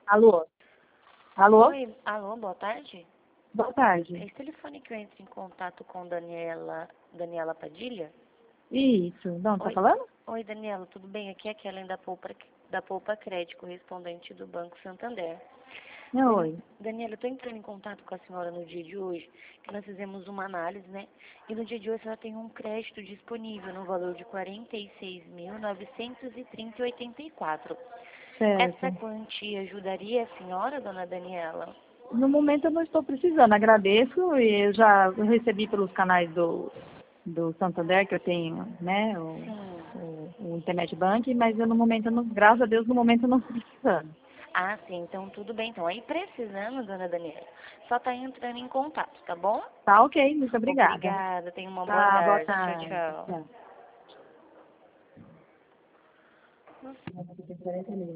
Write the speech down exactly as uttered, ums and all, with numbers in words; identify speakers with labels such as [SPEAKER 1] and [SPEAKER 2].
[SPEAKER 1] Alô? Alô?
[SPEAKER 2] Oi, alô, boa tarde.
[SPEAKER 1] Boa tarde.
[SPEAKER 2] Esse telefone que eu entro em contato com Daniela, Daniela Padilha?
[SPEAKER 1] Isso. De onde tá
[SPEAKER 2] Oi,
[SPEAKER 1] falando?
[SPEAKER 2] oi, Daniela, tudo bem? Aqui é a Kellen da Poupa, da Poupa Crédito, correspondente do Banco Santander. Dan-
[SPEAKER 1] Oi.
[SPEAKER 2] Daniela, eu estou entrando em contato com a senhora no dia de hoje, que nós fizemos uma análise, né? E no dia de hoje ela tem um crédito disponível no valor de quarenta e seis mil novecentos e trinta e oitenta e quatro. Essa
[SPEAKER 1] Certo.
[SPEAKER 2] quantia ajudaria a senhora, dona Daniela?
[SPEAKER 1] No momento eu não estou precisando. Agradeço e eu já recebi pelos canais do, do Santander, que eu tenho, né, o,
[SPEAKER 2] Sim.
[SPEAKER 1] o, o Internet Bank, mas eu no momento, eu não, graças a Deus, no momento eu não estou precisando.
[SPEAKER 2] Ah, sim, então tudo bem. Então, aí precisando, dona Daniela, só tá entrando em contato, tá bom?
[SPEAKER 1] Tá ok, muito obrigada.
[SPEAKER 2] Obrigada, tenha uma boa
[SPEAKER 1] Tá, boa
[SPEAKER 2] tarde. Tchau,
[SPEAKER 1] tarde.
[SPEAKER 2] tchau.
[SPEAKER 1] Tchau.